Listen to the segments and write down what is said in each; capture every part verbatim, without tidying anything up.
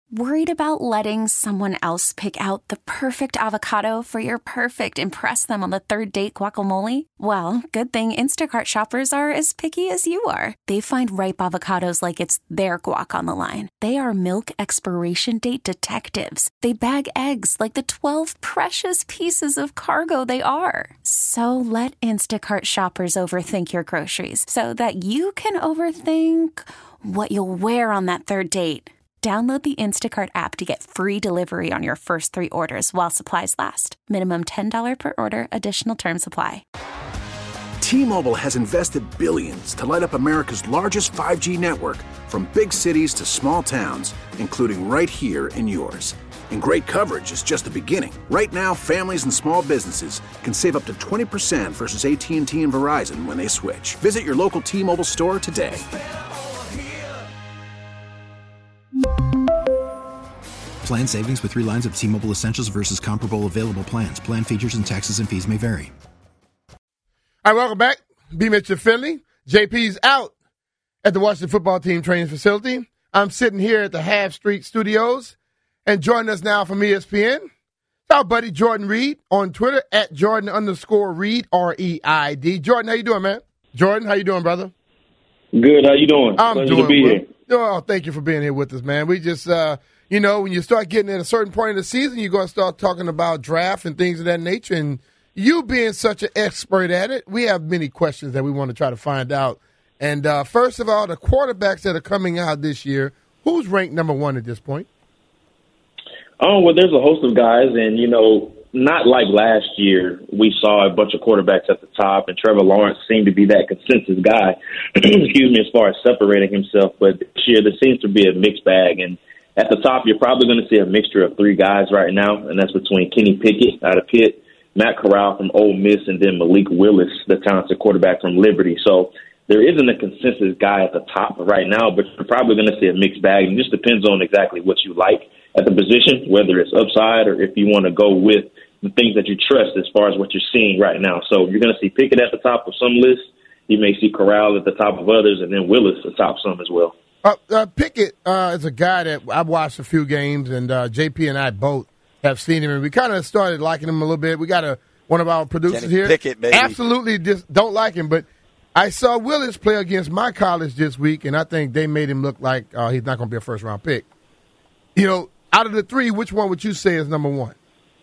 Worried about letting someone else pick out the perfect avocado for your perfect impress them on the third date guacamole? Well, good thing Instacart shoppers are as picky as you are. They find ripe avocados like it's their guac on the line. They are milk expiration date detectives. They bag eggs like the twelve precious pieces of cargo they are. So let Instacart shoppers overthink your groceries so that you can overthink what you'll wear on that third date. Download the Instacart app to get free delivery on your first three orders while supplies last. Minimum ten dollars per order. Additional terms apply. T-Mobile has invested billions to light up America's largest five G network, from big cities to small towns, including right here in yours. And great coverage is just the beginning. Right now, families and small businesses can save up to twenty percent versus A T and T and Verizon when they switch. Visit your local T-Mobile store today. Plan savings with three lines of T-Mobile Essentials versus comparable available plans. Plan features and taxes and fees may vary. All right, welcome back. B. Mitchell Finley. J P's out at the Washington football team training facility. I'm sitting here at the Half Street Studios, and joining us now from E S P N, it's our buddy Jordan Reid on Twitter at Jordan underscore Reid, R E I D. Jordan, how you doing, man? Jordan, how you doing, brother? Good. How you doing? I'm Pleasure doing to be well. here. Oh, thank you for being here with us, man. We just, uh, you know, when you start getting at a certain point in the season, you're going to start talking about draft and things of that nature. And you being such an expert at it, we have many questions that we want to try to find out. And uh, first of all, the quarterbacks that are coming out this year, who's ranked number one at this point? Oh, well, there's a host of guys, and, you know, not like last year, we saw a bunch of quarterbacks at the top, and Trevor Lawrence seemed to be that consensus guy, excuse me, as far as separating himself. But this year, there seems to be a mixed bag. And at the top, you're probably going to see a mixture of three guys right now, and that's between Kenny Pickett out of Pitt, Matt Corral from Ole Miss, and then Malik Willis, the talented quarterback from Liberty. So there isn't a consensus guy at the top right now, but you're probably going to see a mixed bag. And it just depends on exactly what you like at the position, whether it's upside or if you want to go with the things that you trust as far as what you're seeing right now. So you're going to see Pickett at the top of some lists. You may see Corral at the top of others, and then Willis atop some as well. Uh, uh, Pickett uh, is a guy that I've watched a few games, and uh, J P and I both have seen him, and we kind of started liking him a little bit. We got a one of our producers Kenny here. Pickett, baby. Absolutely just don't like him, but I saw Willis play against my college this week, and I think they made him look like uh, he's not going to be a first-round pick. You know, out of the three, which one would you say is number one?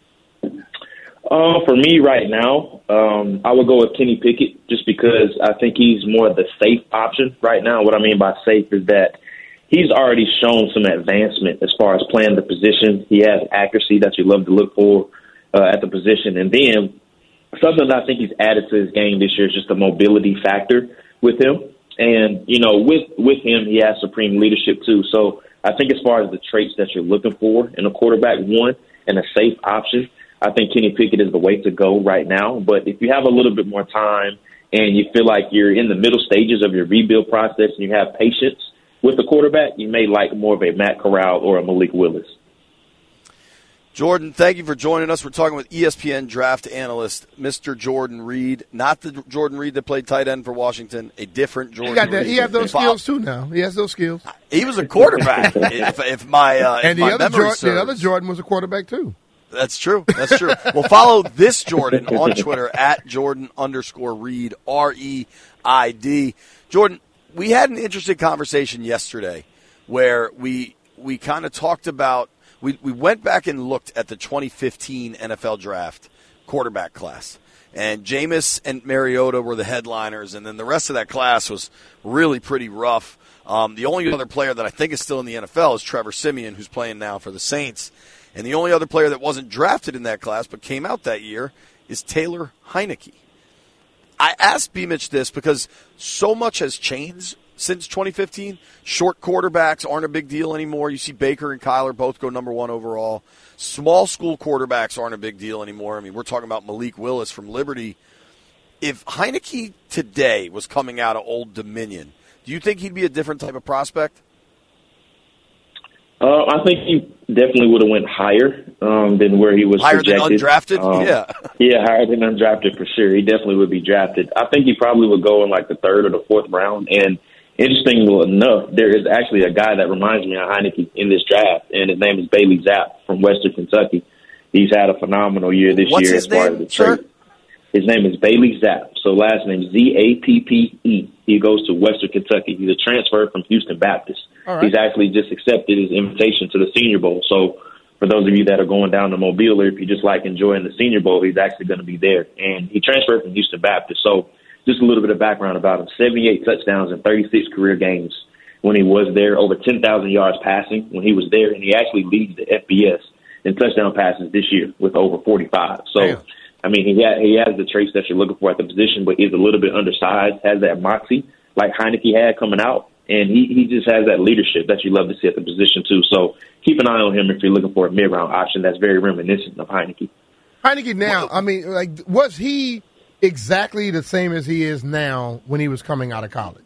Uh, for me right now, um, I would go with Kenny Pickett just because I think he's more the safe option right now. What I mean by safe is that he's already shown some advancement as far as playing the position. He has accuracy that you love to look for uh, at the position. And then something that I think he's added to his game this year is just the mobility factor with him. And, you know, with, with him, he has supreme leadership too. So I think as far as the traits that you're looking for in a quarterback, one, and a safe option, I think Kenny Pickett is the way to go right now. But if you have a little bit more time and you feel like you're in the middle stages of your rebuild process and you have patience with the quarterback, you may like more of a Matt Corral or a Malik Willis. Jordan, thank you for joining us. We're talking with E S P N draft analyst Mister Jordan Reid, not the Jordan Reid that played tight end for Washington, a different Jordan He got that. Reid. He has those skills too now. He has those skills. He was a quarterback. if, if my uh, and if the my other memory Jordan, serves. the other Jordan was a quarterback too. That's true. That's true. Well, follow this Jordan on Twitter at Jordan underscore Reid, R E I D. Jordan, we had an interesting conversation yesterday where we we kind of talked about, we, we went back and looked at the twenty fifteen N F L draft quarterback class. And Jameis and Mariota were the headliners, and then the rest of that class was really pretty rough. Um, the only other player that I think is still in the N F L is Trevor Siemian, who's playing now for the Saints. And the only other player that wasn't drafted in that class but came out that year is Taylor Heineke. I asked B-Mitch this because so much has changed since twenty fifteen. Short quarterbacks aren't a big deal anymore. You see Baker and Kyler both go number one overall. Small school quarterbacks aren't a big deal anymore. I mean, we're talking about Malik Willis from Liberty. If Heineke today was coming out of Old Dominion, do you think he'd be a different type of prospect? Uh, I think he definitely would have went higher um, than where he was higher projected. Higher than undrafted? Um, yeah. Yeah, higher than undrafted for sure. He definitely would be drafted. I think he probably would go in like the third or the fourth round. And interesting enough, there is actually a guy that reminds me of Heineke in this draft, and his name is Bailey Zapp from Western Kentucky. He's had a phenomenal year this What's year his as far name, as the sir? trade. His name is Bailey Zapp. So last name Z A P P E. He goes to Western Kentucky. He's a transfer from Houston Baptist. All right. He's actually just accepted his invitation to the Senior Bowl. So for those of you that are going down to Mobile, or if you just like enjoying the Senior Bowl, he's actually going to be there. And he transferred from Houston Baptist. So just a little bit of background about him. seventy-eight touchdowns in thirty-six career games when he was there. Over ten thousand yards passing when he was there. And he actually leads the F B S in touchdown passes this year with over forty-five. So, Damn. I mean, he, ha- he has the traits that you're looking for at the position, but he's a little bit undersized, has that moxie like Heineke had coming out. And he, he just has that leadership that you love to see at the position, too. So keep an eye on him if you're looking for a mid-round option that's very reminiscent of Heineke. Heineke now, I mean, like, was he exactly the same as he is now when he was coming out of college?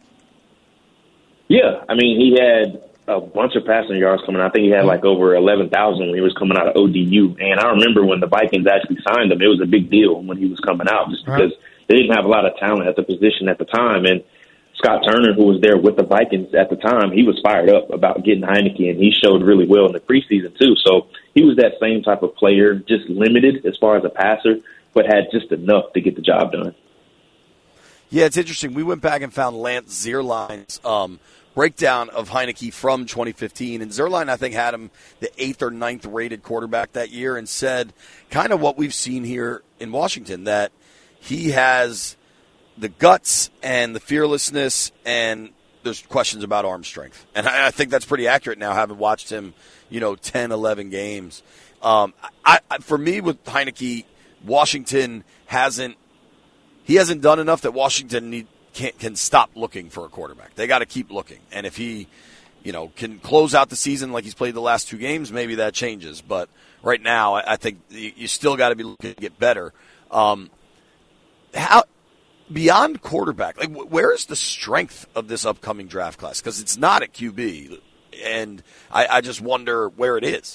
Yeah, I mean, he had a bunch of passing yards coming out. I think he had like over eleven thousand when he was coming out of O D U. And I remember when the Vikings actually signed him, it was a big deal when he was coming out just because uh-huh. they didn't have a lot of talent at the position at the time. And Scott Turner, who was there with the Vikings at the time, he was fired up about getting Heineke, and he showed really well in the preseason too. So he was that same type of player, just limited as far as a passer, but had just enough to get the job done. Yeah, it's interesting. We went back and found Lance Zierlein's um, breakdown of Heineke from twenty fifteen. And Zierlein, I think, had him the eighth or ninth rated quarterback that year and said kind of what we've seen here in Washington, that he has the guts and the fearlessness, and there's questions about arm strength. And I, I think that's pretty accurate now, having watched him, you know, ten, eleven games. Um, I, I, for me, with Heineke, Washington hasn't he hasn't done enough that Washington need, can, can stop looking for a quarterback. They got to keep looking. And if he, you know, can close out the season like he's played the last two games, maybe that changes. But right now, I, I think you, you still got to be looking to get better. Um, how beyond quarterback, like where is the strength of this upcoming draft class? Because it's not at Q B, and I, I just wonder where it is.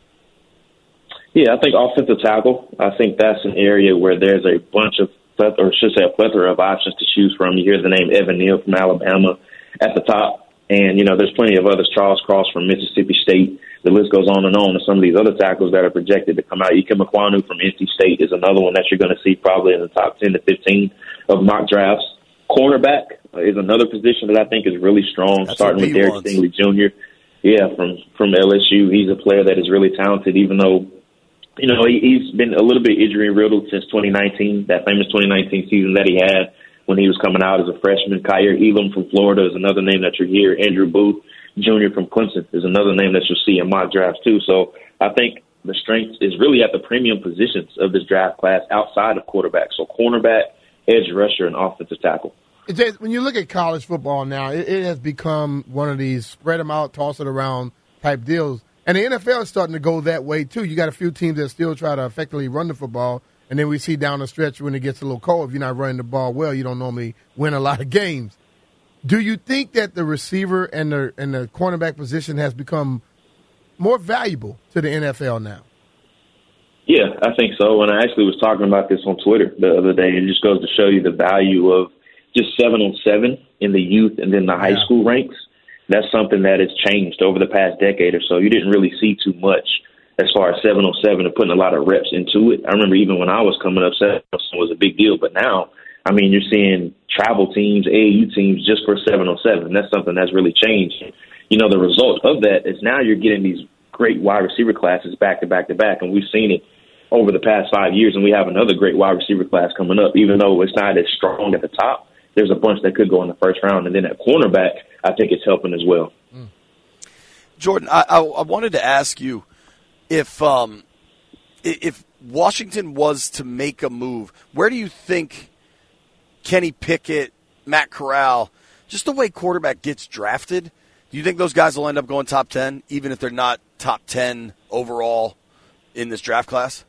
Yeah, I think offensive tackle. I think that's an area where there's a bunch of, or should say a plethora of options to choose from. You hear the name Evan Neal from Alabama at the top. And, you know, there's plenty of others. Charles Cross from Mississippi State. The list goes on and on. And some of these other tackles that are projected to come out. Ikem Ekwonu from N C State is another one that you're going to see probably in the top ten to fifteen of mock drafts. Cornerback is another position that I think is really strong, That's starting with Derek wants. Stingley Junior Yeah, from, from L S U. He's a player that is really talented, even though, you know, he, he's been a little bit injury-riddled since twenty nineteen, that famous twenty nineteen season that he had when he was coming out as a freshman. Kyer Elam from Florida is another name that you'll hear. Andrew Booth Junior from Clemson is another name that you'll see in mock drafts, too. So I think the strength is really at the premium positions of this draft class outside of quarterback. So cornerback, edge rusher, and offensive tackle. It's just, when you look at college football now, it, it has become one of these spread them out, toss it around type deals. And the N F L is starting to go that way, too. You got a few teams that still try to effectively run the football, and then we see down the stretch when it gets a little cold, if you're not running the ball well, you don't normally win a lot of games. Do you think that the receiver and the and the cornerback position has become more valuable to the N F L now? Yeah, I think so. And I actually was talking about this on Twitter the other day. It just goes to show you the value of just seven on seven in the youth and then the high Yeah. school ranks. That's something that has changed over the past decade or so. You didn't really see too much as far as seven on seven and putting a lot of reps into it. I remember even when I was coming up, seven on seven was a big deal. But now, I mean, you're seeing travel teams, A A U teams just for seven on seven. That's something that's really changed. You know, the result of that is now you're getting these great wide receiver classes back to back to back. And we've seen it over the past five years, and we have another great wide receiver class coming up. Even though it's not as strong at the top, there's a bunch that could go in the first round. And then at cornerback, I think it's helping as well. Mm. Jordan, I, I, I wanted to ask you if um, if Washington was to make a move, where do you think Kenny Pickett, Matt Corral, just the way quarterback gets drafted, do you think those guys will end up going top ten, even if they're not top ten overall in this draft class?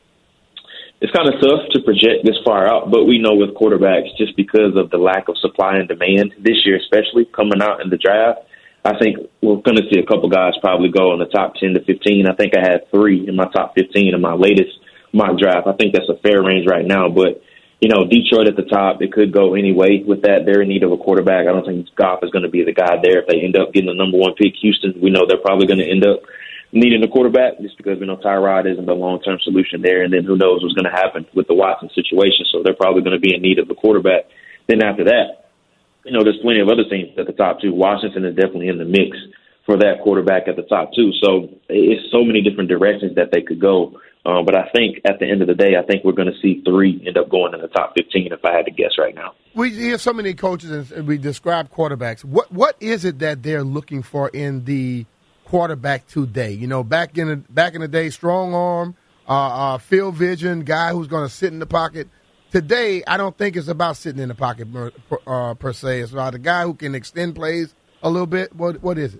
It's kind of tough to project this far out, but we know with quarterbacks, just because of the lack of supply and demand this year, especially coming out in the draft, I think we're going to see a couple guys probably go in the top ten to fifteen. I think I had three in my top fifteen in my latest mock draft. I think that's a fair range right now, but you know, Detroit at the top, it could go any way with that. They're in need of a quarterback. I don't think Goff is going to be the guy there. If they end up getting the number one pick, Houston, we know they're probably going to end up needing a quarterback just because we know Tyrod isn't the long-term solution there. And then who knows what's going to happen with the Watson situation. So they're probably going to be in need of a quarterback. Then after that, you know, there's plenty of other teams at the top, too. Washington is definitely in the mix for that quarterback at the top, too. So it's so many different directions that they could go. Um, but I think at the end of the day, I think we're going to see three end up going in the top fifteen if I had to guess right now. We hear so many coaches and we describe quarterbacks. What What is it that they're looking for in the quarterback today? You know, back in the, back in the day, strong arm, uh, uh, field vision, guy who's going to sit in the pocket. Today, I don't think it's about sitting in the pocket per, uh, per se. It's about a guy who can extend plays a little bit. What What is it?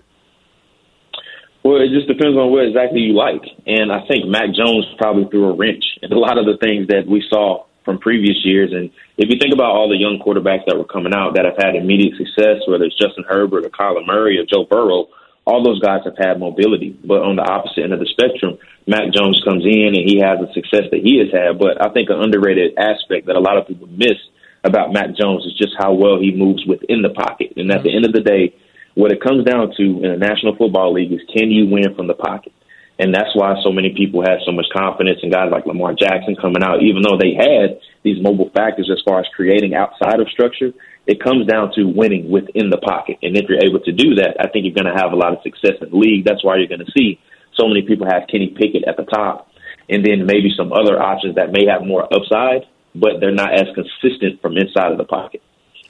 Well, it just depends on what exactly you like. And I think Mac Jones probably threw a wrench in a lot of the things that we saw from previous years. And if you think about all the young quarterbacks that were coming out that have had immediate success, whether it's Justin Herbert or Kyler Murray or Joe Burrow, all those guys have had mobility. But on the opposite end of the spectrum, Mac Jones comes in and he has the success that he has had. But I think an underrated aspect that a lot of people miss about Mac Jones is just how well he moves within the pocket. And at the end of the day, what it comes down to in the National Football League is can you win from the pocket? And that's why so many people have so much confidence in guys like Lamar Jackson coming out, even though they had these mobile factors as far as creating outside of structure. It comes down to winning within the pocket. And if you're able to do that, I think you're going to have a lot of success in the league. That's why you're going to see so many people have Kenny Pickett at the top and then maybe some other options that may have more upside, but they're not as consistent from inside of the pocket.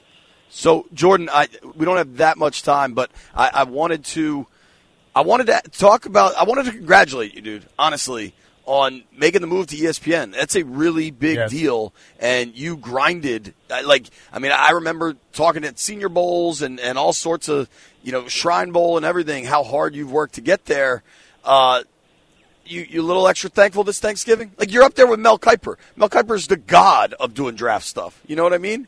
So, Jordan, I, we don't have that much time, but I, I wanted to I wanted to talk about – I wanted to congratulate you, dude, honestly, on making the move to E S P N. That's a really big yes. deal, and you grinded. Like, I mean, I remember talking at Senior Bowls and, and all sorts of, you know, Shrine Bowl and everything, how hard you've worked to get there. Uh, you you a little extra thankful this Thanksgiving? Like, you're up there with Mel Kiper. Mel Kiper's the god of doing draft stuff. You know what I mean?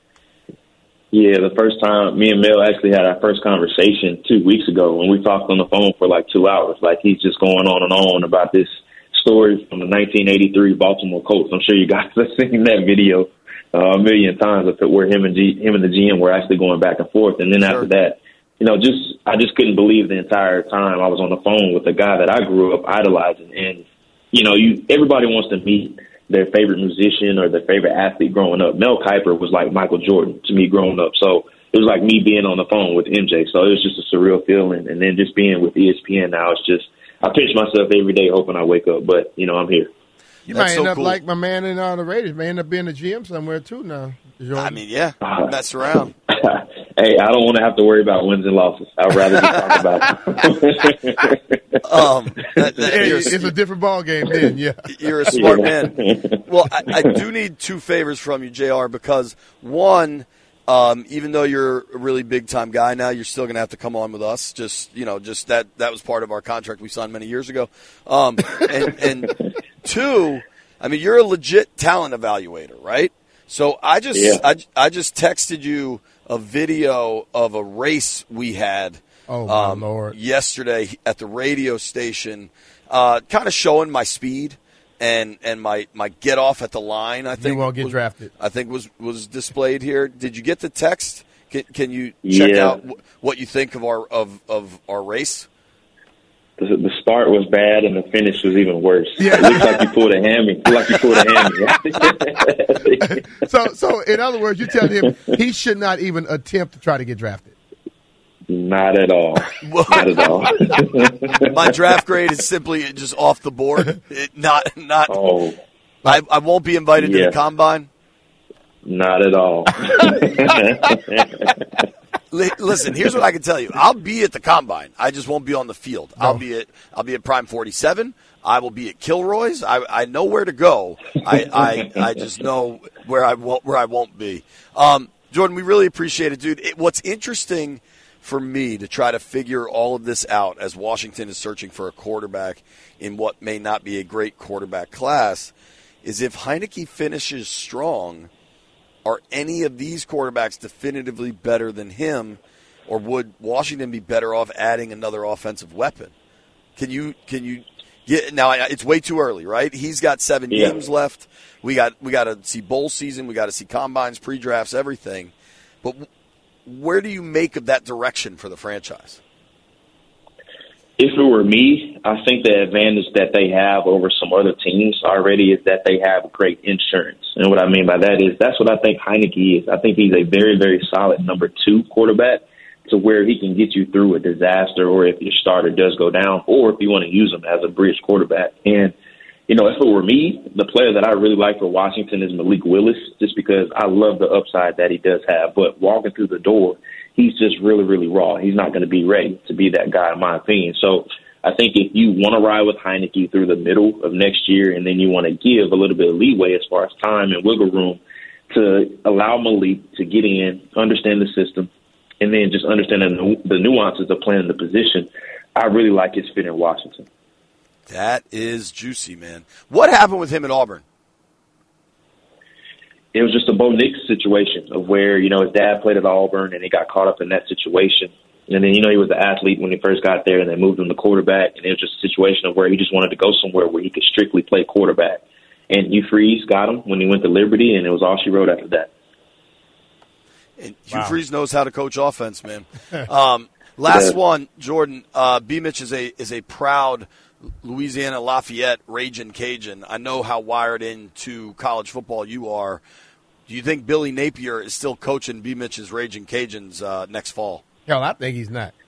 Yeah, the first time me and Mel actually had our first conversation two weeks ago when we talked on the phone for like two hours. Like he's just going on and on about this story from the nineteen eighty-three Baltimore Colts. I'm sure you guys have seen that video uh, a million times of it where him and G, him and the G M were actually going back and forth. And then sure. after that, you know, just I just couldn't believe the entire time I was on the phone with the guy that I grew up idolizing. And you know, you everybody wants to meet their favorite musician or their favorite athlete growing up. Mel Kiper was like Michael Jordan to me growing up. So it was like me being on the phone with M J. So it was just a surreal feeling. And then just being with E S P N now, it's just, I pinch myself every day hoping I wake up. But, you know, I'm here. You That's might end so up cool. like my man in uh, the Raiders. May end up being a G M somewhere, too, now. Jordan. I mean, yeah, mess around. Hey, I don't want to have to worry about wins and losses. I'd rather just talk about it. um, that, that, yeah, it's a different ball game then, yeah. You're a smart man. Well, I, I do need two favors from you, J R, because one, um, even though you're a really big-time guy now, you're still going to have to come on with us. Just, you know, just that that was part of our contract we signed many years ago. Um, and, and two, I mean, you're a legit talent evaluator, right? So I just yeah. I, I just texted you a video of a race we had oh, my um, Lord. yesterday at the radio station, uh, kind of showing my speed and and my, my get off at the line. I think you won't get was, drafted. I think was was displayed here. Did you get the text? Can, can you check yeah. out w- what you think of our of, of our race? The, the start was bad and the finish was even worse. Yeah. It looks like you pulled a hammy. It looks like you pulled a hammy. so, so in other words, you tell him he should not even attempt to try to get drafted. Not at all. Not at all. My draft grade is simply just off the board. It, not not. Oh. I, I won't be invited yeah. to the combine. Not at all. Listen, here's what I can tell you. I'll be at the combine. I just won't be on the field. No. I'll be at I'll be at Prime forty-seven. I will be at Kilroy's. I, I know where to go. I, I I just know where I won't where I won't be. Um, Jordan, we really appreciate it, dude. It, what's interesting for me to try to figure all of this out as Washington is searching for a quarterback in what may not be a great quarterback class is if Heineke finishes strong. Are any of these quarterbacks definitively better than him, or would Washington be better off adding another offensive weapon? Can you can you Yeah, now it's way too early, right? He's got seven yeah. games left. We got we got to see bowl season. We got to see combines, pre-drafts, everything. But where do you make of that direction for the franchise? If it were me, I think the advantage that they have over some other teams already is that they have great insurance. And what I mean by that is that's what I think Heinicke is. I think he's a very, very solid number two quarterback to where he can get you through a disaster or if your starter does go down or if you want to use him as a bridge quarterback. And, you know, if it were me, the player that I really like for Washington is Malik Willis just because I love the upside that he does have. But walking through the door, he's just really, really raw. He's not going to be ready to be that guy, in my opinion. So I think if you want to ride with Heinicke through the middle of next year and then you want to give a little bit of leeway as far as time and wiggle room to allow Malik to get in, understand the system, and then just understand the nuances of playing the position, I really like his fit in Washington. That is juicy, man. What happened with him at Auburn? It was just a Bo Nix situation of where, you know, his dad played at Auburn and he got caught up in that situation. And then, you know, he was an athlete when he first got there and they moved him to quarterback. And it was just a situation of where he just wanted to go somewhere where he could strictly play quarterback. And Hugh Freeze got him when he went to Liberty, and it was all she wrote after that. And Hugh wow. Freeze knows how to coach offense, man. um, last yeah. one, Jordan. Uh, B. Mitch is a is a proud Louisiana Lafayette Ragin' Cajun. I know how wired into college football you are. Do you think Billy Napier is still coaching B. Mitch's Ragin' Cajuns uh, next fall? Hell, I think he's not.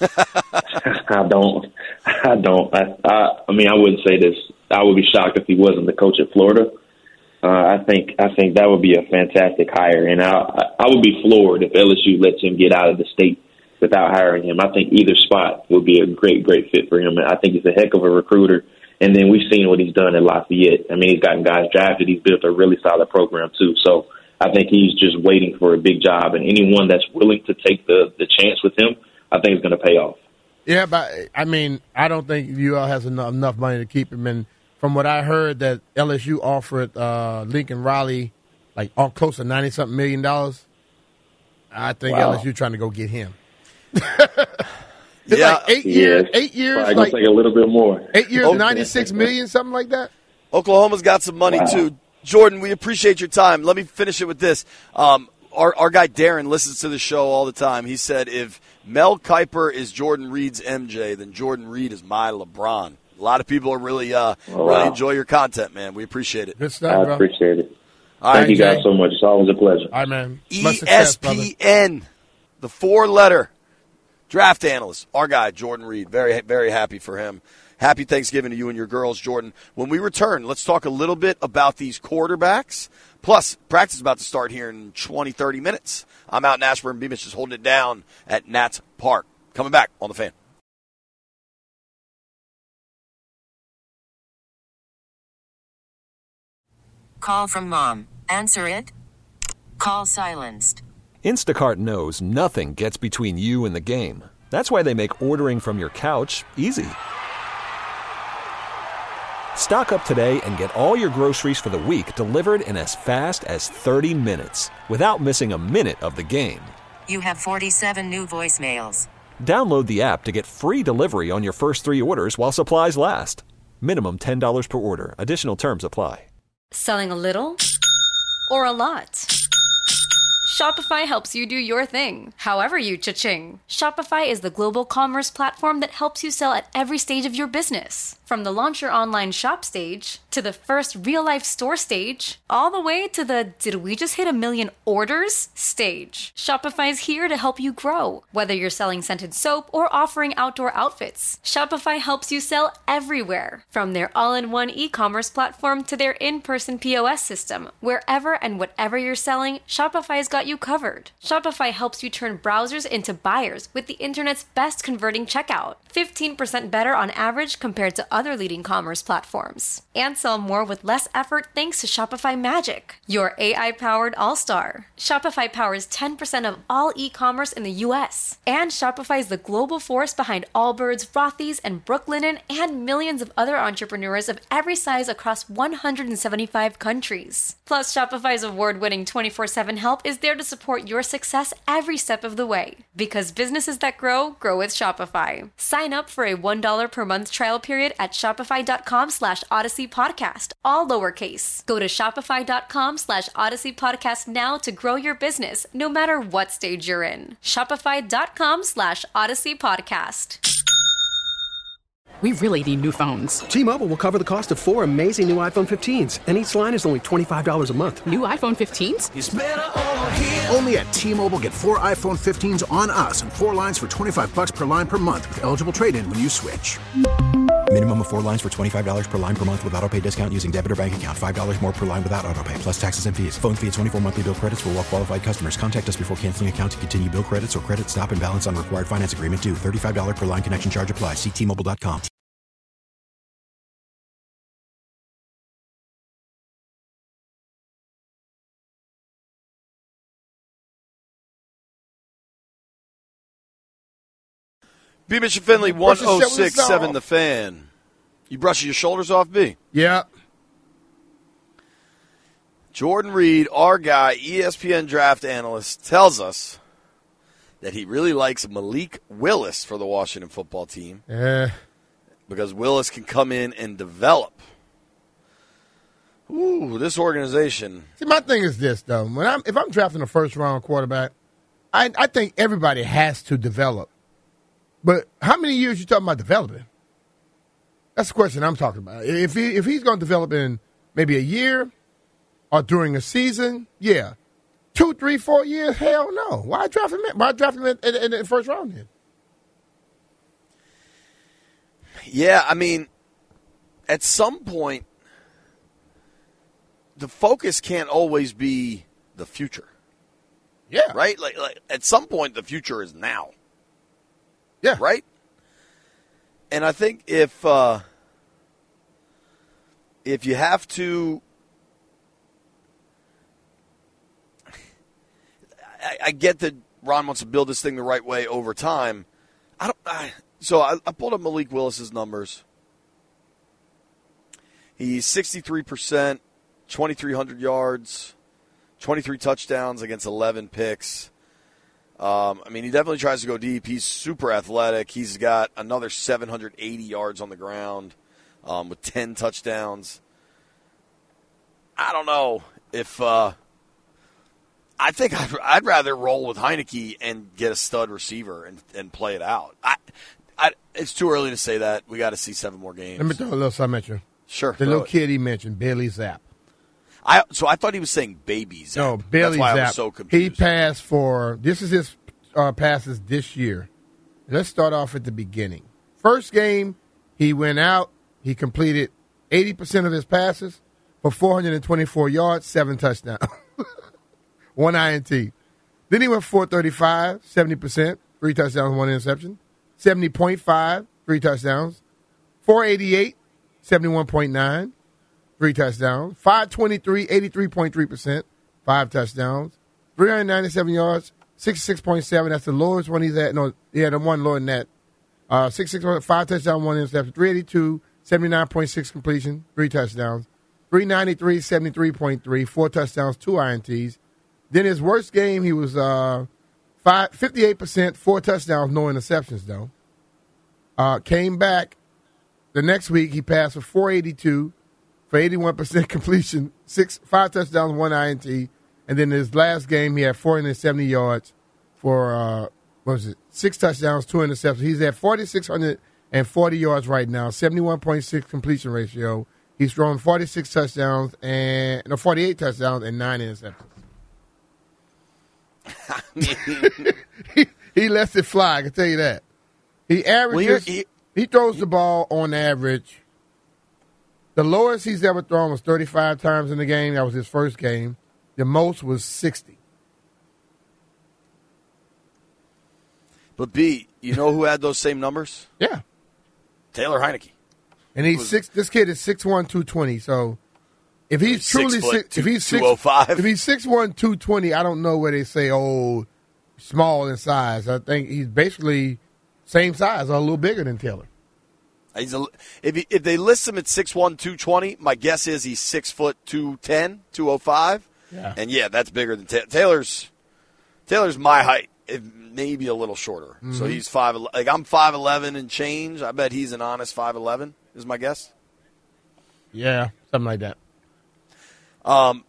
I don't. I don't. I, I, I mean, I wouldn't say this. I would be shocked if he wasn't the coach at Florida. Uh, I think. I think that would be a fantastic hire, and I, I would be floored if L S U lets him get out of the state without hiring him. I think either spot would be a great, great fit for him. And I think he's a heck of a recruiter. And then we've seen what he's done at Lafayette. I mean, he's gotten guys drafted. He's built a really solid program, too. So I think he's just waiting for a big job. And anyone that's willing to take the, the chance with him, I think it's going to pay off. Yeah, but, I mean, I don't think U L has enough, enough money to keep him. And from what I heard, that L S U offered uh, Lincoln Riley like all close to ninety-something million dollars. I think wow. L S U trying to go get him. It's yeah, like eight years. Yeah, eight years. I like take a little bit more. Eight years, okay. ninety-six million, something like that. Oklahoma's got some money wow. too. Jordan, we appreciate your time. Let me finish it with this. Um, our our guy Darren listens to the show all the time. He said if Mel Kiper is Jordan Reed's M J, then Jordan Reed is my LeBron. A lot of people are really uh oh, really wow. enjoy your content, man. We appreciate it. Good stuff, bro. I appreciate it. All Thank right, you guys Jay. so much. It's always a pleasure. All right, man. E S P N, the four-letter draft analyst, our guy, Jordan Reed. Very, very happy for him. Happy Thanksgiving to you and your girls, Jordan. When we return, let's talk a little bit about these quarterbacks. Plus, practice is about to start here in twenty, thirty minutes. I'm out in Ashburn. B. Mitch is holding it down at Nats Park. Coming back on The Fan. Call from mom. Answer it. Call silenced. Instacart knows nothing gets between you and the game. That's why they make ordering from your couch easy. Stock up today and get all your groceries for the week delivered in as fast as thirty minutes without missing a minute of the game. You have forty-seven new voicemails. Download the app to get free delivery on your first three orders while supplies last. Minimum ten dollars per order. Additional terms apply. Selling a little or a lot? Shopify helps you do your thing, however you cha-ching. Shopify is the global commerce platform that helps you sell at every stage of your business. From the launch your online shop stage, to the first real-life store stage, all the way to the did we just hit a million orders stage. Shopify's here to help you grow. Whether you're selling scented soap or offering outdoor outfits, Shopify helps you sell everywhere. From their all-in-one e-commerce platform to their in-person P O S system, wherever and whatever you're selling, Shopify's got you covered. Shopify helps you turn browsers into buyers with the internet's best converting checkout. fifteen percent better on average compared to other leading commerce platforms. And sell more with less effort thanks to Shopify Magic, your A I-powered all-star. Shopify powers ten percent of all e-commerce in the U S. And Shopify is the global force behind Allbirds, Rothy's, and Brooklinen, and millions of other entrepreneurs of every size across one hundred seventy-five countries. Plus, Shopify's award-winning twenty-four seven help is there there to support your success every step of the way. Because businesses that grow, grow with Shopify. Sign up for a one dollar per month trial period at shopify.com slash Odyssey Podcast, all lowercase. Go to shopify.com slash Odyssey Podcast now to grow your business, no matter what stage you're in. Shopify.com slash Odyssey Podcast. We really need new phones. T-Mobile will cover the cost of four amazing new iPhone fifteens, and each line is only twenty-five dollars a month. New iPhone fifteens? It's better over here. Only at T-Mobile, get four iPhone fifteens on us and four lines for twenty-five dollars per line per month with eligible trade-in when you switch. Minimum of four lines for twenty-five dollars per line per month with autopay discount using debit or bank account. five dollars more per line without autopay, plus taxes and fees. Phone fee at twenty-four monthly bill credits for well qualified customers. Contact us before canceling account to continue bill credits or credit stop and balance on required finance agreement due. thirty-five dollars per line connection charge applies. See T Mobile dot com. B. Mitchell Finley, one oh six point seven The Fan. You brushing your shoulders off, B? Yeah. Jordan Reed, our guy, E S P N draft analyst, tells us that he really likes Malik Willis for the Washington football team. Yeah. Because Willis can come in and develop. Ooh, this organization. See, my thing is this, though. When I'm if I'm drafting a first-round quarterback, I, I think everybody has to develop. But how many years you talking about developing? That's the question I'm talking about. If he if he's going to develop in maybe a year or during a season, yeah. Two, three, four years, hell no. Why draft him? Why draft him in, in, in the first round then? Yeah, I mean, at some point, the focus can't always be the future. Yeah. Right? Like, like at some point, the future is now. Yeah. Right? And I think if uh, if you have to, I, I get that Ron wants to build this thing the right way over time. I don't. I, so I, I pulled up Malik Willis's numbers. He's sixty-three percent, twenty-three hundred yards, twenty-three touchdowns against eleven picks. Um, I mean, he definitely tries to go deep. He's super athletic. He's got another seven hundred eighty yards on the ground um, with ten touchdowns. I don't know if uh, – I think I'd, I'd rather roll with Heineke and get a stud receiver and, and play it out. I, I, it's too early to say that. We got to see seven more games. Let me throw a little something at you. Sure. The little it. kid he mentioned, Bailey Zapp. I so I thought he was saying Baby Zapp. No, Bailey That's why Zapp. I was so confused. He passed for – this is his uh, passes this year. Let's start off at the beginning. First game, he went out. He completed eighty percent of his passes for four hundred twenty-four yards, seven touchdowns. One I N T. Then he went four thirty-five, seventy percent, three touchdowns, one interception. seventy point five, three touchdowns. four eighty-eight, seventy-one point nine. Three touchdowns. five twenty-three, eighty-three point three percent. Five touchdowns. three hundred ninety-seven yards. sixty-six point seven. That's the lowest one he's at. No, yeah, the one lower than that. Uh, sixty-six, five touchdowns, one interception. three eighty-two, seventy-nine point six completion. Three touchdowns. three ninety-three, seventy-three point three. Four touchdowns, two I N Ts. Then his worst game, he was uh, five, fifty-eight percent, four touchdowns, no interceptions, though. Uh, came back the next week. He passed for four eighty-two. For eighty-one percent completion, six, five touchdowns, one I N T. And then his last game, he had four hundred seventy yards for, uh, what was it, six touchdowns, two interceptions. He's at four thousand six hundred forty yards right now, seventy-one point six completion ratio. He's thrown forty-six touchdowns and, no, forty-eight touchdowns and nine interceptions. I mean, he, he lets it fly, I can tell you that. He averages, well, he, he throws the ball on average. The lowest he's ever thrown was thirty-five times in the game. That was his first game. The most was sixty. But, B, you know who had those same numbers? Yeah. Taylor Heineke. And he's six. This kid is six one, two twenty. So if he's, he's truly six, six, two, if he's two oh five. If he's six one, two twenty, I don't know where they say, oh, small in size. I think he's basically same size or a little bigger than Taylor. He's a, if he, if they list him at six one, two twenty, my guess is he's six foot two ten, two oh five. Yeah. And yeah, that's bigger than Ta- Taylor's. Taylor's my height, maybe a little shorter. Mm-hmm. So he's five. Like I'm five eleven and change. I bet he's an honest five eleven. Is my guess. Yeah, something like that. Um,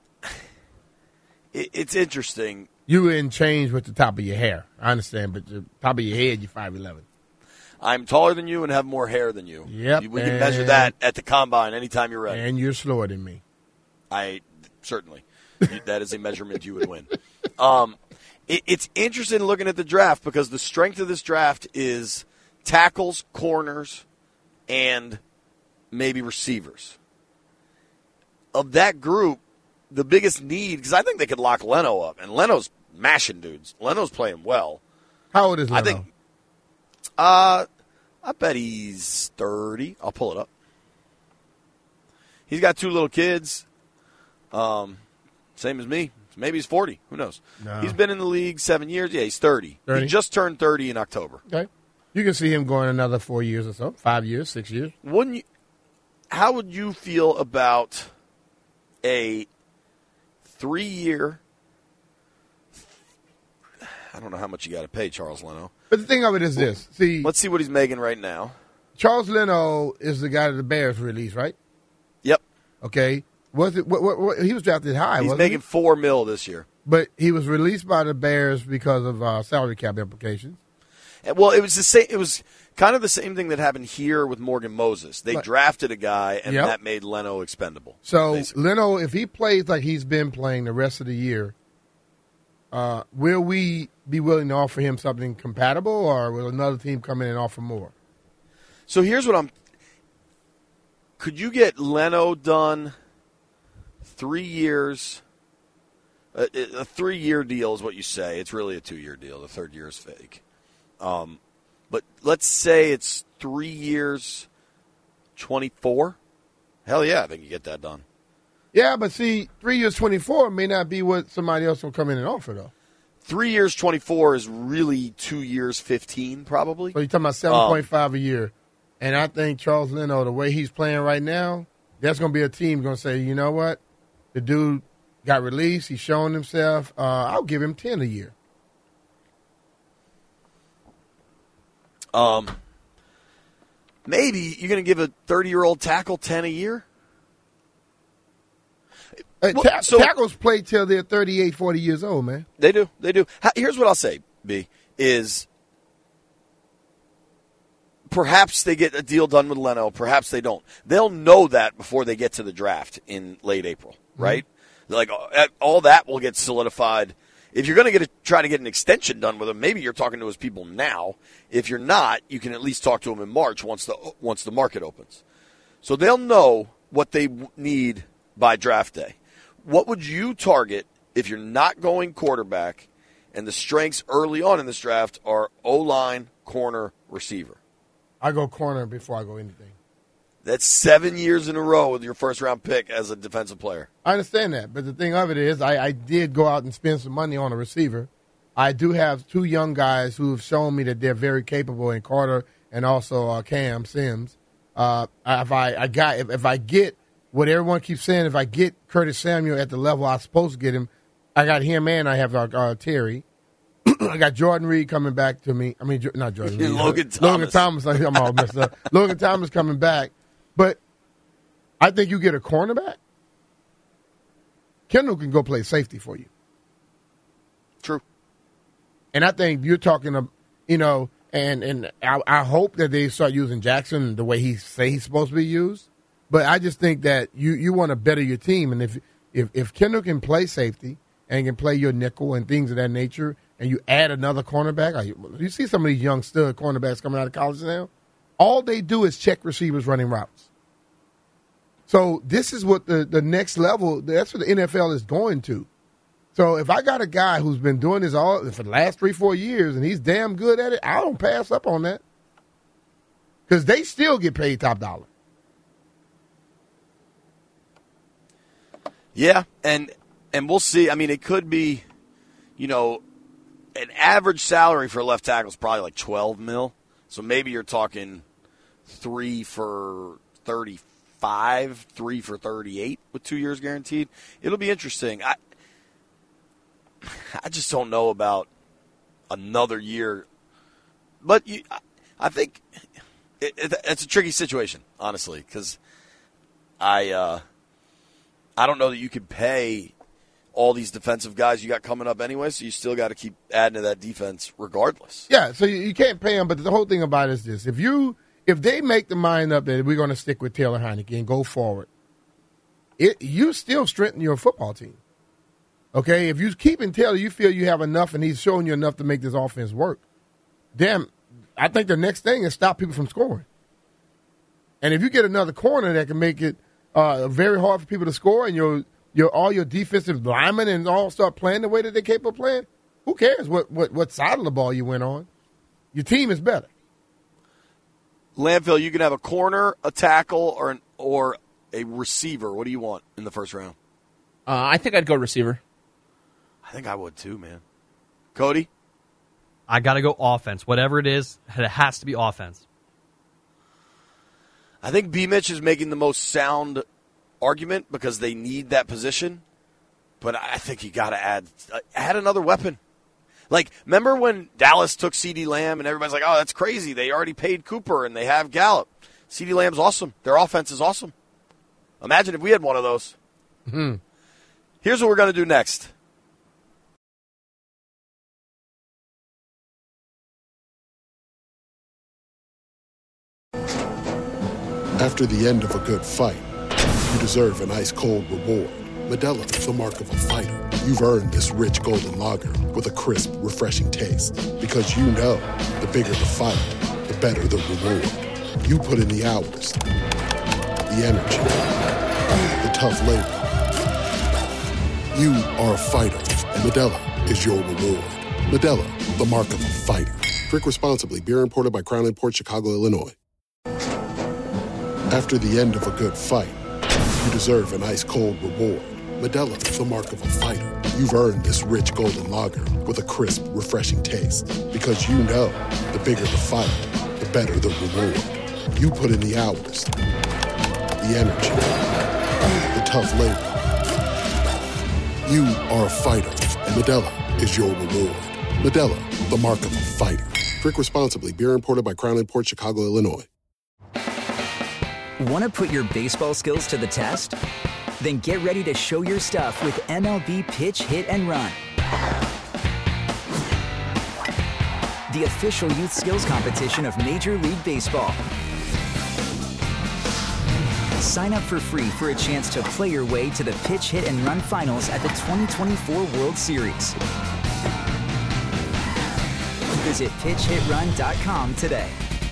it, it's interesting. You in change with the top of your hair. I understand, but the top of your head, you're five eleven. I'm taller than you and have more hair than you. Yep. We can measure that at the combine anytime you're ready. And you're slower than me. I certainly. That is a measurement you would win. Um, it, it's interesting looking at the draft because the strength of this draft is tackles, corners, and maybe receivers. Of that group, the biggest need, because I think they could lock Leno up, and Leno's mashing dudes. Leno's playing well. How old is Leno? I think. Uh, I bet he's thirty. I'll pull it up. He's got two little kids. Um, same as me. Maybe he's forty. Who knows? No. He's been in the league seven years. Yeah, he's thirty. thirty. He just turned thirty in October. Okay. You can see him going another four years or so, five years, six years. Wouldn't you? How would you feel about a three-year? I don't know how much you got to pay Charles Leno. But the thing of it is this. See, let's see what he's making right now. Charles Leno is the guy that the Bears released, right? Yep. Okay. Was it? What, what, what, he was drafted high. He's wasn't making he? four mil this year. But he was released by the Bears because of uh, salary cap implications. Well, it was the same. It was kind of the same thing that happened here with Morgan Moses. They but, drafted a guy, and yep. that made Leno expendable. So basically. Leno, if he plays like he's been playing the rest of the year, uh, will we be willing to offer him something compatible, or will another team come in and offer more? So here's what I'm. Could you get Leno done? Three years. A, a three-year deal is what you say. It's really a two-year deal. The third year is fake. Um, but let's say it's three years, twenty-four. Hell yeah, I think you get that done. Yeah, but see, three years, twenty-four may not be what somebody else will come in and offer, though. Three years, twenty-four is really two years, fifteen, probably. So you're talking about seven point five um, a year. And I think Charles Leno, the way he's playing right now, that's going to be a team going to say, you know what? The dude got released. He's showing himself. Uh, I'll give him ten a year. Um, maybe you're going to give a thirty-year-old tackle ten a year? Uh, well, ta- so, tackles play till they're thirty-eight, forty years old, man. They do. They do. Here's what I'll say, B, is perhaps they get a deal done with Leno. Perhaps they don't. They'll know that before they get to the draft in late April, right? Mm-hmm. Like all that will get solidified. If you're going to get a, try to get an extension done with him, maybe you're talking to his people now. If you're not, you can at least talk to him in March once the once the market opens. So they'll know what they need by draft day. What would you target if you're not going quarterback and the strengths early on in this draft are O-line, corner, receiver? I go corner before I go anything. That's seven years in a row with your first-round pick as a defensive player. I understand that, but the thing of it is I, I did go out and spend some money on a receiver. I do have two young guys who have shown me that they're very capable in Carter and also uh, Cam Sims. Uh, if I, I got if, if I get what everyone keeps saying, if I get Curtis Samuel at the level I'm supposed to get him, I got him and I have uh, uh, Terry. I got Jordan Reed coming back to me. I mean, not Jordan Reed. Logan Thomas. Logan Thomas. I'm all messed up. Logan Thomas coming back. But I think you get a cornerback. Kendall can go play safety for you. True. And I think you're talking, you know, and, and I, I hope that they start using Jackson the way he say he's supposed to be used. But I just think that you, you want to better your team. And if, if, if Kendall can play safety and can play your nickel and things of that nature, and you add another cornerback, you see some of these young stud cornerbacks coming out of college now, all they do is check receivers running routes. So this is what the, the next level, that's what the N F L is going to. So if I got a guy who's been doing this all for the last three, four years, and he's damn good at it, I don't pass up on that. Because they still get paid top dollar. Yeah, and and we'll see. I mean, it could be, you know, an average salary for a left tackle is probably like twelve mil. So maybe you're talking three for thirty-five, three for thirty-eight with two years guaranteed. It'll be interesting. I I just don't know about another year. But you, I think it, it, it's a tricky situation, honestly, because I, uh, I don't know that you could pay all these defensive guys you got coming up anyway, so you still got to keep adding to that defense regardless. Yeah, so you, you can't pay them, but the whole thing about it is this. If you if they make the mind up that we're going to stick with Taylor Heineke and go forward, it you still strengthen your football team. Okay? If you keeping Taylor, you feel you have enough and he's showing you enough to make this offense work. Damn, I think the next thing is stop people from scoring. And if you get another corner that can make it uh, very hard for people to score and your your all your defensive linemen and all start playing the way that they're capable of playing, who cares what, what, what side of the ball you went on? Your team is better. Landfill, you can have a corner, a tackle, or an, or a receiver. What do you want in the first round? Uh, I think I'd go receiver. I think I would too, man. Cody? I got to go offense. Whatever it is, it has to be offense. I think B-Mitch is making the most sound argument because they need that position. But I think you got to add add another weapon. Like, remember when Dallas took CeeDee Lamb and everybody's like, oh, that's crazy. They already paid Cooper and they have Gallup. CeeDee Lamb's awesome. Their offense is awesome. Imagine if we had one of those. Mm-hmm. Here's what we're going to do next. After the end of a good fight, you deserve an ice-cold reward. Modelo is the mark of a fighter. You've earned this rich golden lager with a crisp, refreshing taste. Because you know, the bigger the fight, the better the reward. You put in the hours, the energy, the tough labor. You are a fighter, and Modelo is your reward. Modelo, the mark of a fighter. Drink responsibly. Beer imported by Crown Imports, Chicago, Illinois. After the end of a good fight, you deserve an ice-cold reward. Modelo is the mark of a fighter. You've earned this rich golden lager with a crisp, refreshing taste. Because you know, the bigger the fight, the better the reward. You put in the hours, the energy, the tough labor. You are a fighter, and Modelo is your reward. Modelo, the mark of a fighter. Drink responsibly. Beer imported by Crown Imports, Chicago, Illinois. Want to put your baseball skills to the test? Then get ready to show your stuff with M L B Pitch, Hit, and Run. The official youth skills competition of Major League Baseball. Sign up for free for a chance to play your way to the Pitch, Hit, and Run finals at the twenty twenty-four World Series. Visit pitch hit run dot com today.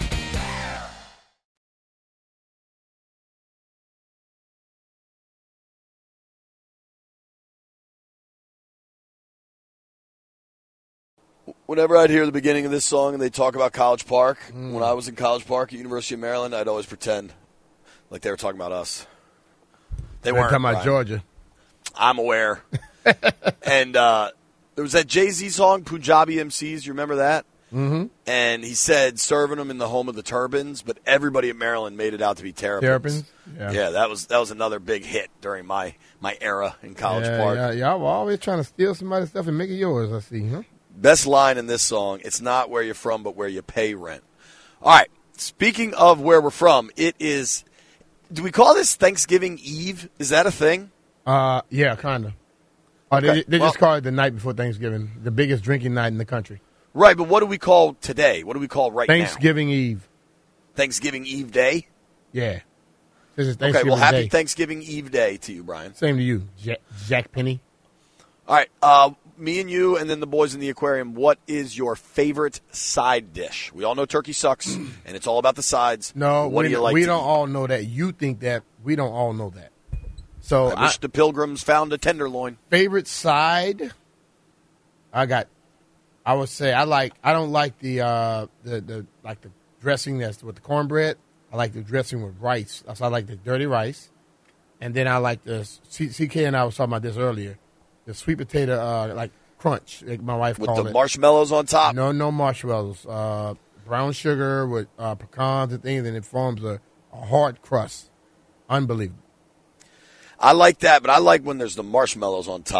Whenever I'd hear the beginning of this song and they talk about College Park, mm. when I was in College Park at University of Maryland, I'd always pretend like they were talking about us. They They're weren't. talking about Brian. Georgia. I'm aware. And uh, there was that Jay-Z song, Punjabi M Cs. You remember that? Mm-hmm. And he said, serving them in the home of the turbans, but everybody at Maryland made it out to be terrapins. Terrapins? Yeah. Yeah, that was that was another big hit during my, my era in College yeah, Park. Yeah, y'all were always trying to steal somebody's stuff and make it yours, I see, huh? Best line in this song, it's not where you're from, but where you pay rent. All right, speaking of where we're from, it is, do we call this Thanksgiving Eve? Is that a thing? Uh, yeah, kind of. Oh, Okay. they they Well- just call it the night before Thanksgiving, the biggest drinking night in the country. Right, but what do we call today? What do we call right Thanksgiving now? Eve. Thanksgiving Eve Day? Yeah. This is Okay, Thanksgiving well, happy Day. Thanksgiving Eve Day to you, Brian. Same to you, Jack, Jack Penny. All right, uh, me and you and then the boys in the aquarium, what is your favorite side dish? We all know turkey sucks, and it's all about the sides. No, what we, do you like we to don't eat? all know that. You think that. We don't all know that. So I wish the pilgrims found a tenderloin. Favorite side, I got. I would say I like. I don't like the uh, the the like the dressing that's with the cornbread. I like the dressing with rice. So I like the dirty rice, and then I like the C- CK and I was talking about this earlier. The sweet potato uh, like crunch, like my wife With called the it. marshmallows on top? No, no marshmallows. Uh, brown sugar with uh, pecans and things, and it forms a, a hard crust. Unbelievable. I like that, but I like when there's the marshmallows on top.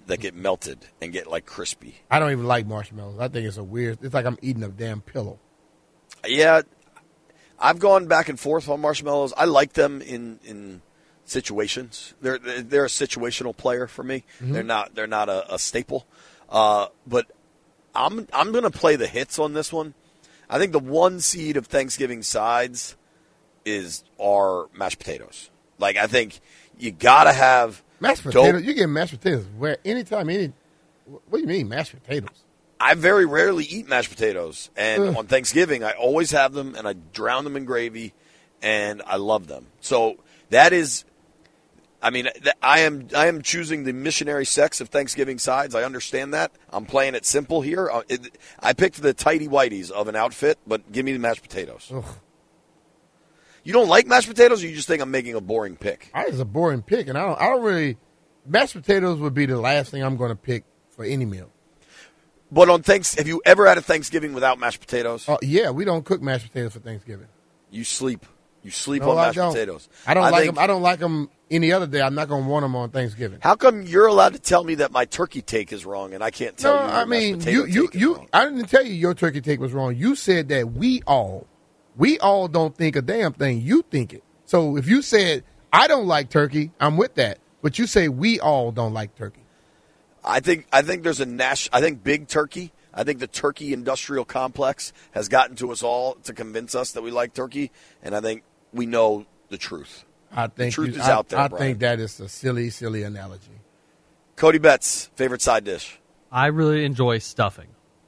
that get melted and get like crispy. I don't even like marshmallows. I think it's a weird. It's like I'm eating a damn pillow. Yeah, I've gone back and forth on marshmallows. I like them in, in situations. They're they're a situational player for me. Mm-hmm. They're not they're not a, a staple. Uh, but I'm I'm going to play the hits on this one. I think the one seed of Thanksgiving sides is are mashed potatoes. Like I think you got to have mashed potatoes. You get mashed potatoes where anytime any. What do you mean mashed potatoes? I very rarely eat mashed potatoes, and Ugh. on Thanksgiving I always have them, and I drown them in gravy, and I love them. So that is, I mean, I am I am choosing the missionary sex of Thanksgiving sides. I understand that. I'm playing it simple here. I picked the tighty whities of an outfit, but give me the mashed potatoes. Ugh. You don't like mashed potatoes, or you just think I'm making a boring pick? I, it's a boring pick, and I don't. I don't really. Mashed potatoes would be the last thing I'm going to pick for any meal. But on thanks, have you ever had a Thanksgiving without mashed potatoes? Uh, yeah, we don't cook mashed potatoes for Thanksgiving. You sleep. You sleep no, on I mashed don't. potatoes. I don't I like think, them. I don't like them any other day. I'm not going to want them on Thanksgiving. How come you're allowed to tell me that my turkey take is wrong, and I can't tell no, you? I mean, you, you, you. Wrong? I didn't tell you your turkey take was wrong. You said that we all, we all don't think a damn thing. You think it. So if you said I don't like turkey, I'm with that. But you say we all don't like turkey. I think. I think there's a Nash. I think big turkey. I think the turkey industrial complex has gotten to us all to convince us that we like turkey, and I think we know the truth. I think the truth you, is I, out there. I Brian. think that is a silly, silly analogy. Cody Betts, favorite side dish? I really enjoy stuffing.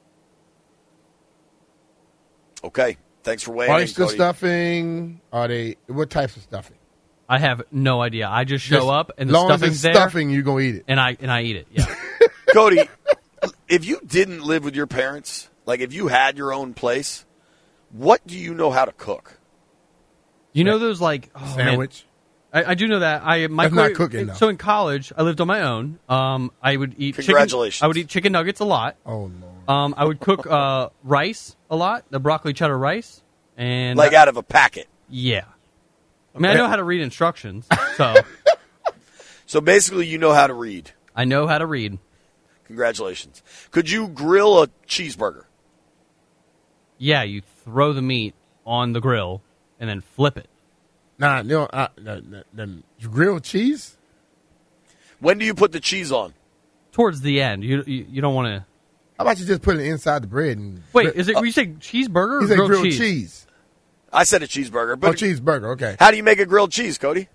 Okay, thanks for weighing in, Oyster Cody. stuffing? Are they? What types of stuffing? I have no idea. I just show Just up and the long as stuffing's it's there, stuffing, you gonna eat it, and I and I eat it. Yeah, Cody. If you didn't live with your parents, like if you had your own place, what do you know how to cook? You know those like oh, sandwich. Man. I, I do know that. I my That's not cooking. So though. in college, I lived on my own. Um, I would eat. Congratulations. Chicken, I would eat chicken nuggets a lot. Oh Lord. Um, I would cook uh, rice a lot, the broccoli cheddar rice, and like out of a packet. Yeah. I mean, I know how to read instructions, so. So basically, you know how to read. I know how to read. Congratulations. Could you grill a cheeseburger? Yeah, you throw the meat on the grill and then flip it. Nah, no, uh, no, no, no, you grill cheese? When do you put the cheese on? Towards the end. You you, you don't want to. How about you just put it inside the bread and wait? Is it? Uh, you say cheeseburger or you say grilled, grilled cheese? cheese? I said a cheeseburger. But oh, cheeseburger. Okay. How do you make a grilled cheese, Cody?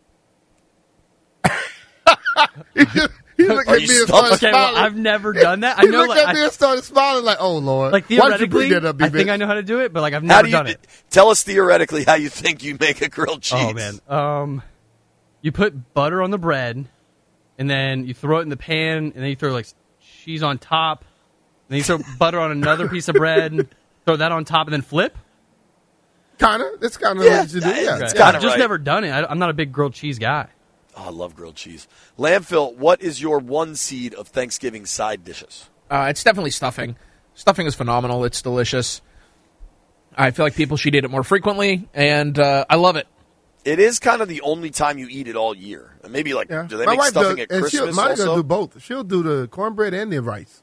he just, he looked Are at you me and stumped? started Okay, smiling. well, I've never done that. I he know. looked Like, at I, me and started smiling like, "Oh Lord!" Like Why don't you theoretically, bring that up, I think bitch? I know how to do it, but like I've How never do you done it. tell us theoretically how you think you make a grilled cheese? Oh man, um, you put butter on the bread, and then you throw it in the pan, and then you throw like cheese on top, and then you throw butter on another piece of bread, throw that on top, and then flip. Kind of. That's kind of Yeah, what you do. that- Yeah. it's Okay. kinda I've just right. never done it. I, I'm not a big grilled cheese guy. Oh, I love grilled cheese. Landfill, what is your one seed of Thanksgiving side dishes? Uh, it's definitely stuffing. Stuffing is phenomenal. It's delicious. I feel like people should eat it more frequently, and uh, I love it. It is kind of the only time you eat it all year. And maybe like, Yeah. do they My make wife stuffing does, at and Christmas she'll, Monica's also? do both. She'll do the cornbread and the rice.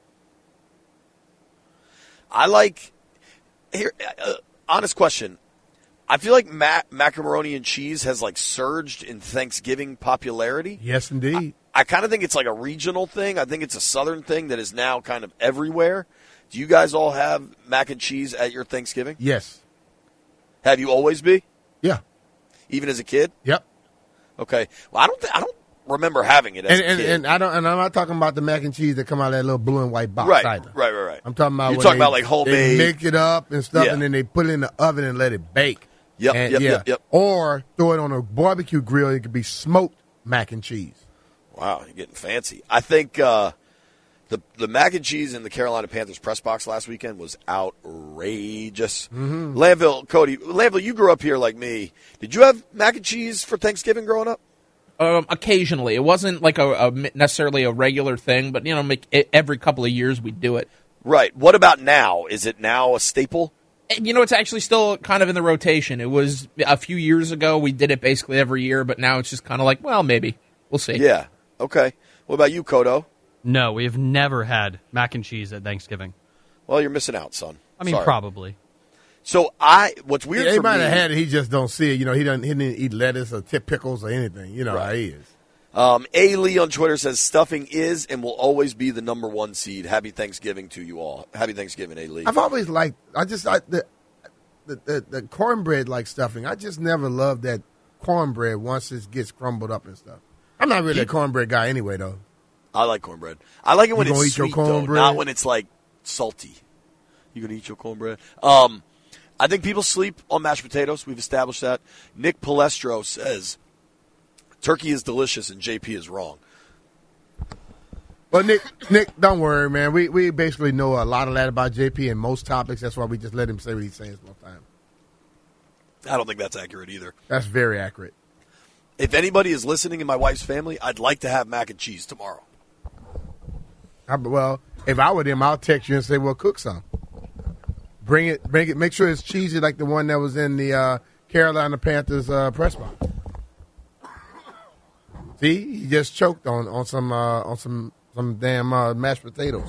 I like, here, uh, honest question. I feel like ma- macaroni and cheese has like surged in Thanksgiving popularity. Yes, indeed. I, I kind of think it's like a regional thing. I think it's a southern thing that is now kind of everywhere. Do you guys all have mac and cheese at your Thanksgiving? Yes. Have you always be? Yeah. Even as a kid? Yep. Okay. Well, I don't. Th- I don't remember having it as And, a and, kid. and I don't. And I'm not talking about the mac and cheese that come out of that little blue and white box right, either. right, right, right. I'm talking about. You're when talking they- about like homemade. They make it up and stuff, Yeah. and then they put it in the oven and let it bake. Yep, And, yep, yeah. yep, yep. Or throw it on a barbecue grill. It could be smoked mac and cheese. Wow, you're getting fancy. I think uh, the the mac and cheese in the Carolina Panthers press box last weekend was outrageous. Mm-hmm. Landville, Cody, Landville, you grew up here like me. Did you have mac and cheese for Thanksgiving growing up? Um, occasionally, it wasn't like a, a necessarily a regular thing, but you know, make, every couple of years we do it. Right. What about now? Is it now a staple? You know, it's actually still kind of in the rotation. It was a few years ago. We did it basically every year, but now it's just kind of like, well, maybe. We'll see. Yeah. Okay. What about you, Kodo? No, we have never had mac and cheese at Thanksgiving. Well, you're missing out, son. I mean, Sorry. probably. So I, what's weird Yeah, he for might me, have had it. He just don't see it. You know, he doesn't. He didn't eat lettuce or tip pickles or anything. You know Right. how he is. Um, A. Lee on Twitter says stuffing is and will always be the number one seed. Happy Thanksgiving to you all. Happy Thanksgiving, A. Lee. I've always liked. I just I, the, the the the cornbread like stuffing. I just never loved that cornbread once it gets crumbled up and stuff. I'm not really a cornbread guy anyway, though. I like cornbread. I like it when You it's gonna eat your sweet, though, cornbread? not when it's like salty. You gonna eat your cornbread? Um, I think people sleep on mashed potatoes. We've established that. Nick Palestro says turkey is delicious and J P is wrong. Well, Nick, Nick, don't worry, man. We we basically know a lot of that about J P and most topics. That's why we just let him say what he's saying most time. I don't think that's accurate either. That's very accurate. If anybody is listening in my wife's family, I'd like to have mac and cheese tomorrow. I, well, if I were them, I'll text you and say, "Well, cook some. Bring it, bring it. Make sure it's cheesy like the one that was in the uh, Carolina Panthers uh, press box." See, he just choked on on some uh, on some some damn uh, mashed potatoes.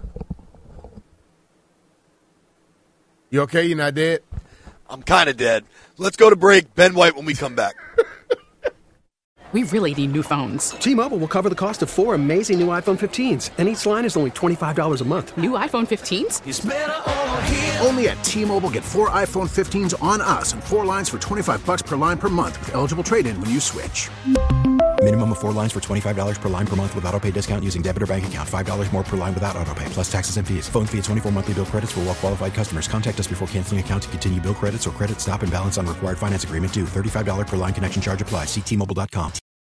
You okay? You're not dead? I'm kind of dead. Let's go to break. Ben White when we come back. We really need new phones. T-Mobile will cover the cost of four amazing new iPhone fifteens, and each line is only twenty-five dollars a month. New iPhone fifteens? It's better over here. Only at T-Mobile, get four iPhone fifteens on us and four lines for twenty-five bucks per line per month with eligible trade-in when you switch. Minimum of four lines for twenty-five dollars per line per month with autopay discount using debit or bank account. five dollars more per line without autopay, plus taxes and fees. Phone fee at twenty-four monthly bill credits for well-qualified customers. Contact us before canceling account to continue bill credits or credit stop and balance on required finance agreement due. thirty-five dollars per line connection charge applies. See T Mobile dot com.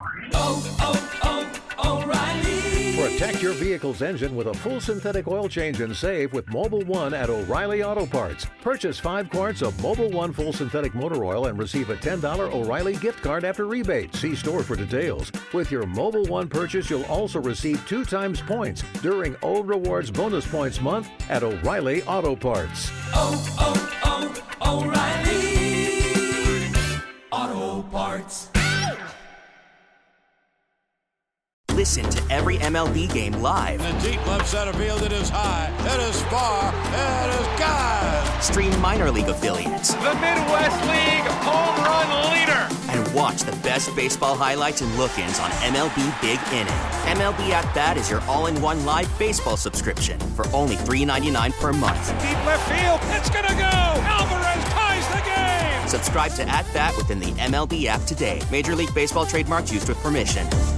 Protect your vehicle's engine with a full synthetic oil change and save with Mobile One at O'Reilly Auto Parts. Purchase five quarts of Mobile One full synthetic motor oil and receive a ten dollars O'Reilly gift card after rebate. See store for details. With your Mobile One purchase, you'll also receive two times points during O Rewards Bonus Points Month at O'Reilly Auto Parts. Oh, oh, oh, O'Reilly Auto Parts. Listen to every M L B game live. In the deep left center field, it is high, it is far, it is gone. Stream minor league affiliates. The Midwest League home run leader. And watch the best baseball highlights and look-ins on M L B Big Inning. M L B At Bat is your all-in-one live baseball subscription for only three ninety-nine per month. Deep left field, it's gonna go. Alvarez ties the game. Subscribe to At Bat within the M L B app today. Major League Baseball trademarks used with permission.